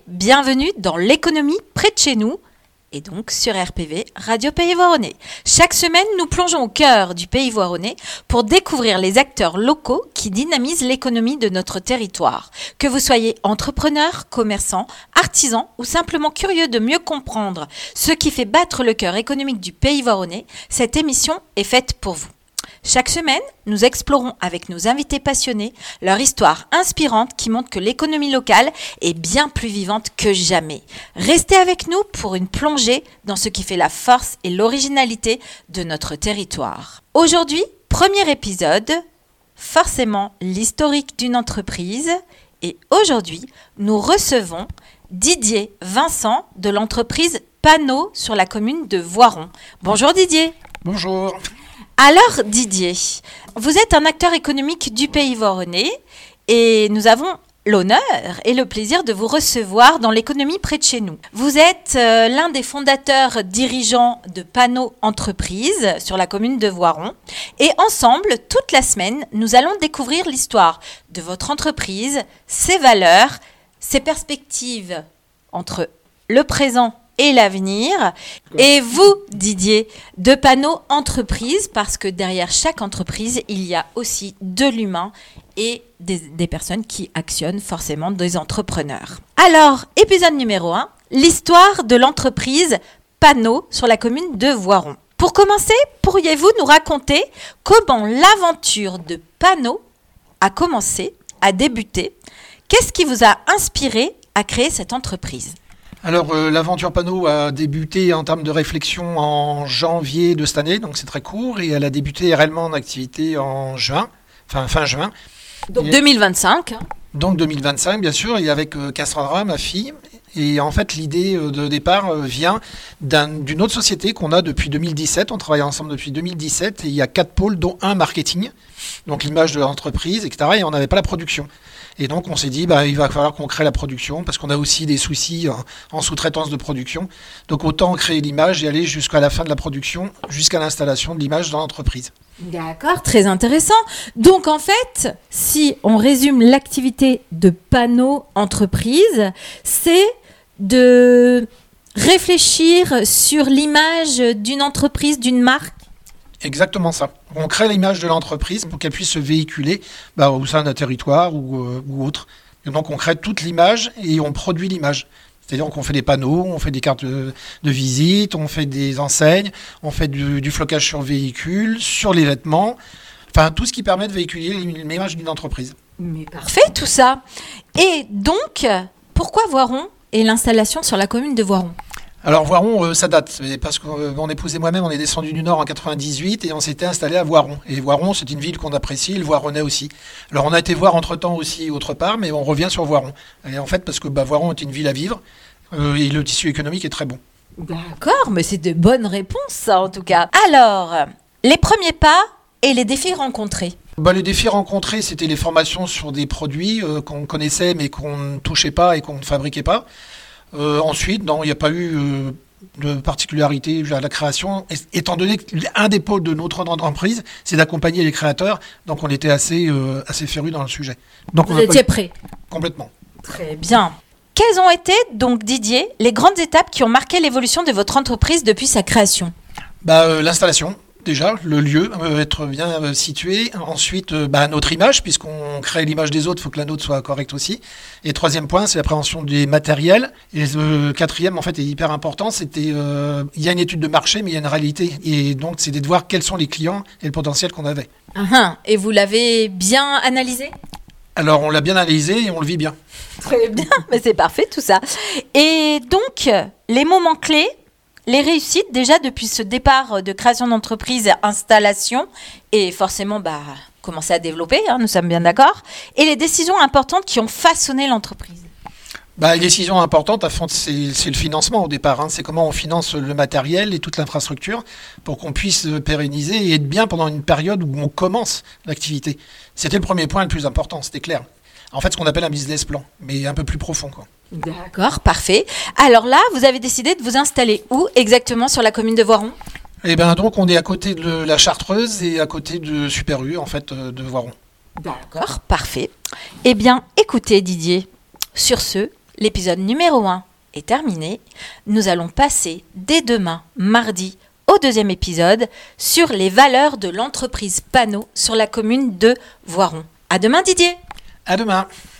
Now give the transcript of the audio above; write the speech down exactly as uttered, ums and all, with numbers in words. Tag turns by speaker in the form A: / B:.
A: bienvenue dans l'économie près de chez nous, et donc sur R P V, Radio Pays Voironnais. Chaque semaine, nous plongeons au cœur du Pays Voironnais pour découvrir les acteurs locaux qui dynamisent l'économie de notre territoire. Que vous soyez entrepreneur, commerçant, artisan ou simplement curieux de mieux comprendre ce qui fait battre le cœur économique du Pays Voironnais, cette émission est faite pour vous. Chaque semaine, nous explorons avec nos invités passionnés leur histoire inspirante qui montre que l'économie locale est bien plus vivante que jamais. Restez avec nous pour une plongée dans ce qui fait la force et l'originalité de notre territoire. Aujourd'hui, premier épisode, forcément l'historique d'une entreprise. Et aujourd'hui, nous recevons Didier Vincent de l'entreprise Panneau sur la commune de Voiron. Bonjour Didier.
B: Bonjour.
A: Alors Didier, vous êtes un acteur économique du Pays Voironnais et nous avons l'honneur et le plaisir de vous recevoir dans l'économie près de chez nous. Vous êtes euh, l'un des fondateurs dirigeants de Panneau Entreprise sur la commune de Voiron et ensemble, toute la semaine, nous allons découvrir l'histoire de votre entreprise, ses valeurs, ses perspectives entre le présent et l'avenir. Et vous, Didier, de Panneau Entreprise, parce que derrière chaque entreprise, il y a aussi de l'humain et des, des personnes qui actionnent forcément des entrepreneurs. Alors, épisode numéro un, l'histoire de l'entreprise Panneau sur la commune de Voiron. Pour commencer, pourriez-vous nous raconter comment l'aventure de Panneau a commencé, a débuté? Qu'est-ce qui vous a inspiré à créer cette entreprise?
B: Alors, euh, l'aventure Panneau a débuté en termes de réflexion en janvier de cette année, donc c'est très court, et elle a débuté réellement en activité en juin, enfin fin juin.
A: Donc
B: et,
A: deux mille vingt-cinq.
B: Donc deux mille vingt-cinq, bien sûr, et avec euh, Cassandra, ma fille. Et en fait, l'idée euh, de départ euh, vient d'un, d'une autre société qu'on a depuis deux mille dix-sept. On travaille ensemble depuis deux mille dix-sept, et il y a quatre pôles, dont un marketing, donc l'image de l'entreprise, et cetera. Et on n'avait pas la production. Et donc, on s'est dit, bah, il va falloir qu'on crée la production parce qu'on a aussi des soucis en, en sous-traitance de production. Donc, autant créer l'image et aller jusqu'à la fin de la production, jusqu'à l'installation de l'image dans l'entreprise.
A: D'accord, très intéressant. Donc, en fait, si on résume l'activité de Panneau Entreprise, c'est de réfléchir sur l'image d'une entreprise, d'une marque.
B: Exactement ça. On crée l'image de l'entreprise pour qu'elle puisse se véhiculer bah, au sein d'un territoire ou, euh, ou autre. Et donc on crée toute l'image et on produit l'image. C'est-à-dire qu'on fait des panneaux, on fait des cartes de, de visite, on fait des enseignes, on fait du, du flocage sur véhicules, sur les vêtements, enfin tout ce qui permet de véhiculer l'image d'une entreprise.
A: Mais parfait tout ça. Et donc, pourquoi Voiron et l'installation sur la commune de Voiron ?
B: Alors Voiron, euh, ça date, parce que euh, mon épouse et moi-même, on est descendus du Nord en quatre-vingt-dix-huit et on s'était installés à Voiron. Et Voiron, c'est une ville qu'on apprécie, le Voironnais aussi. Alors on a été voir entre-temps aussi autre part, mais on revient sur Voiron. Et en fait, parce que bah, Voiron est une ville à vivre euh, et le tissu économique est très bon.
A: D'accord, mais c'est de bonnes réponses ça en tout cas. Alors, les premiers pas et les défis rencontrés.
B: Bah, les défis rencontrés, c'était les formations sur des produits euh, qu'on connaissait mais qu'on ne touchait pas et qu'on ne fabriquait pas. Euh, ensuite, non, il n'y a pas eu euh, de particularité à la création, étant donné qu'un des pôles de notre entreprise, c'est d'accompagner les créateurs, donc on était assez, euh, assez férus dans le sujet. Donc,
A: Vous
B: on
A: étiez
B: pas...
A: prêt.
B: Complètement.
A: Très bien. Quelles ont été, donc Didier, les grandes étapes qui ont marqué l'évolution de votre entreprise depuis sa création ?
B: bah, euh, L'installation. Déjà, le lieu, euh, être bien euh, situé. Ensuite, euh, bah, notre image, puisqu'on crée l'image des autres, il faut que la nôtre soit correcte aussi. Et troisième point, c'est la prévention des matériels. Et le euh, quatrième, en fait, est hyper important. C'était, euh, il y a une étude de marché, mais il y a une réalité. Et donc, c'était de voir quels sont les clients et le potentiel qu'on avait.
A: Uh-huh. Et vous l'avez bien analysé ?
B: Alors, on l'a bien analysé et on le vit bien.
A: Très bien, mais c'est parfait tout ça. Et donc, les moments clés, les réussites déjà depuis ce départ de création d'entreprise, installation et forcément bah, commencer à développer, hein, nous sommes bien d'accord, et les décisions importantes qui ont façonné l'entreprise.
B: Bah, les décisions importantes, à fond, c'est, c'est le financement au départ. Hein. C'est comment on finance le matériel et toute l'infrastructure pour qu'on puisse pérenniser et être bien pendant une période où on commence l'activité. C'était le premier point le plus important, c'était clair. En fait, ce qu'on appelle un business plan, mais un peu plus profond, quoi.
A: D'accord, parfait. Alors là, vous avez décidé de vous installer où exactement sur la commune de Voiron ?
B: Eh bien, donc, on est à côté de la Chartreuse et à côté de Super U, en fait, de Voiron.
A: D'accord, parfait. Eh bien, écoutez Didier, sur ce, L'épisode numéro un est terminé. Nous allons passer dès demain, mardi, au deuxième épisode sur les valeurs de l'entreprise Panot sur la commune de Voiron. À demain Didier.
B: À demain.